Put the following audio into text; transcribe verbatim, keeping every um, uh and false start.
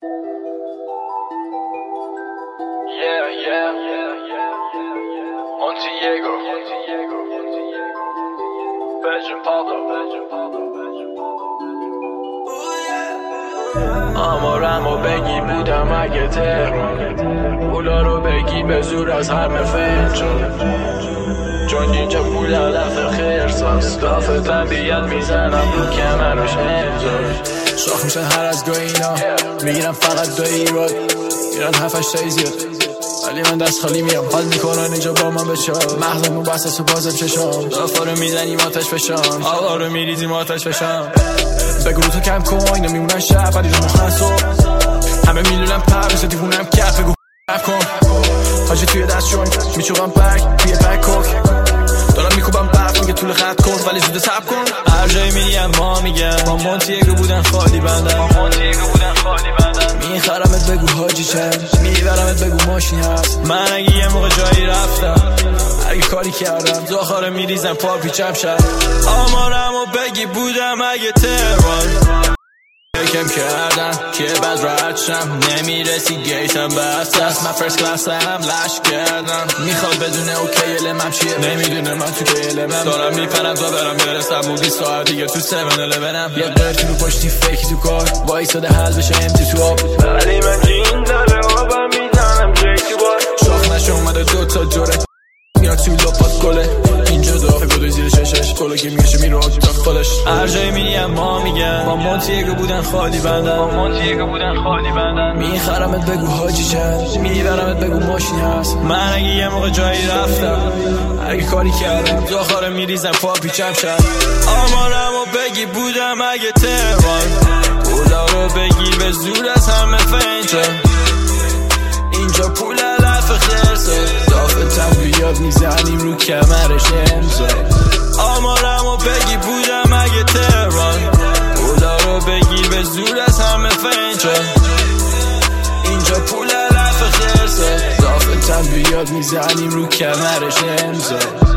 Yeah, yeah, yeah, yeah, yeah. Montiego, Montiego, Montiego. Belgian Pablo, Belgian Pablo, Belgian Pablo. آمارمو بگی بودم اگه تهران، پولا رو بگی به زور از همه فنجان، چون اینجا پول هدف خیرساز، داف طبیعت میزنم رو کمرش امضا. شاخ میشن هر از گاه اینا، میگیرم فقط دو ایراد، ایران هفتش تایی زیاد، ولی من دست خالی میام. حال میکنن اینجا با من بچه مغزمون بسته تو بازم چشام، دافا رو میزنیم آتش فشان، آوا رو میریزیم آتش فشان. بگو رو تو کم کن اینا میمونن شب ولی رو مخن صبح، همه میدونم پر مثل دیوونم کرد. بگو رف کن حاجی توی دست شون میچوغم بک توی بک کوک، دارم میکوبم برف میگه طول خط کن ولی زود سب کن. هر جایی میریم ما میگن با مونتیگو بودن خالی بندن، با مونتیگو بودن خالی بندن. میخرمت بگو حاجی چند، میبرمت بگو ماشین هست. من اگه یه موقع جایی رفتم اگه کاری کردم زاخاره میریزم پا پیچم شد. آمارمو بگی بودم اگه تهران، یکم کردن که بعد رد شم، نمیرسی گیتم بسته است. من فرست کلاس هم لش کردم، میخواد بدونه اوکی لمم چیه، نمیدونه من تو که لمم دارم میپرم تا برم برسم و بیست ساعت دیگه تو سیون الونم. یه قرتی رو پشتی فیکی تو کار وایساده حل بشه امتی تو آب، ولی من جین داره آبم میزنم جیکی بار. شاخ نشه اومده دوتا جوره میاد توی لپات گله، اینجا دافه گلوی زیر ششش گلو که میشه میرو تا خودش. هر جایی میریم ما میگن با مونتیگو بودن خالی بندن، با مونتیگو بودن خالی بندن. میخرمت بگو حاجی چند، میبرمت بگو ماشین هست. من اگه یه موقع جایی رفتم اگه کاری کردم زاخاره میریزم پا پیچم شد. آمارمو بگی بودم اگه تهران، پولا رو بگی به زور از همه فنجان، اینجا پول علف خرسه، دافه طبیعت میزنیم رو کمرش امضا. آمارمو بگی بودم اگه تهران، پولا رو بگی به زور از همه فنجان، اینجا پول علف خرسه، دافه طبیعت میزنیم رو کمرش امضا.